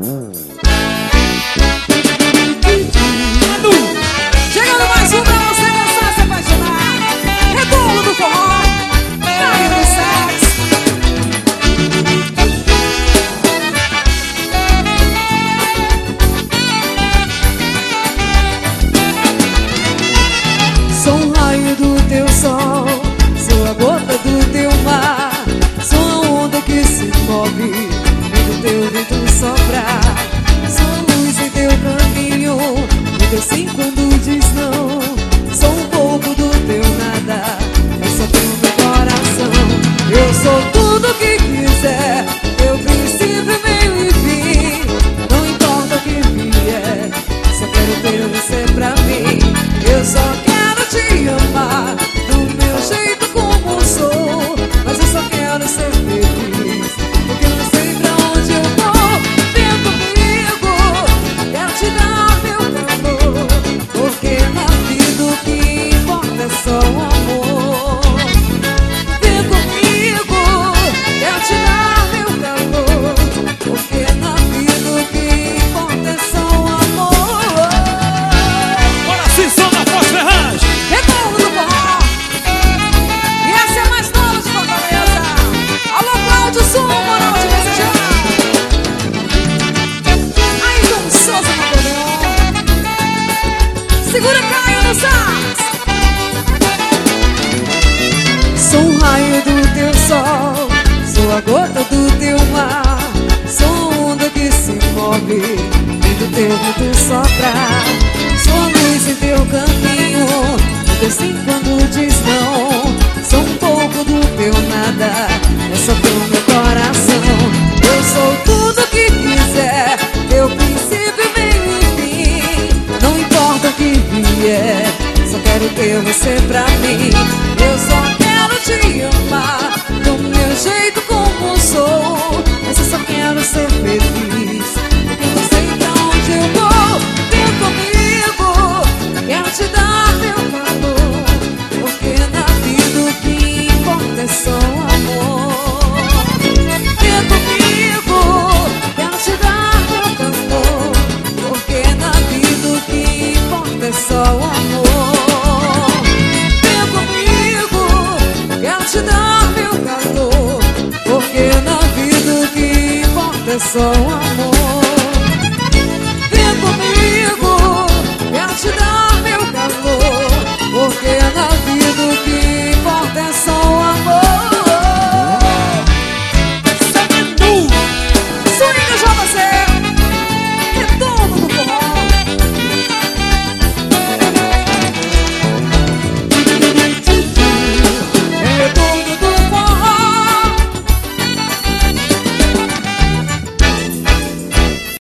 Chegando mais um pra você dançar, se apaixonar. Rebolo do forró, Caio do Sax. Sou um raio do teu sol, sou a gota do teu mar, sou a onda que se move, vendo teu vento soprar. Sou a luz em teu caminho, digo sim quando diz não. Sou um pouco do teu nada, é só teu meu coração. Eu sou tudo que quiser, teu princípio, meio e fim. Não importa o que vier, só quero ter você pra mim. Eu só quero te amar do meu jeito como sou, mas eu só quero ser feliz, porque eu não sei pra onde eu vou. Vem comigo, quero te dar meu calor, porque na vida o que importa é só o amor. Vem comigo, quero te dar meu calor, porque na vida o que importa é só o amor. Bora sim, som da Foz Ferraz. Rebolo do forró, e essa é a mais nova de Fortaleza. Alô, Cláudio Sul, moral de desejar. Ayrton Souza no acordeon. Segura, Caio no sax. Sou um raio do teu sol, sou a gota do teu mar, sou a onda que se move, vendo teu vento soprar. Sou a luz em teu caminho, digo sim quando diz não. Sou um pouco do teu nada, é só teu meu coração.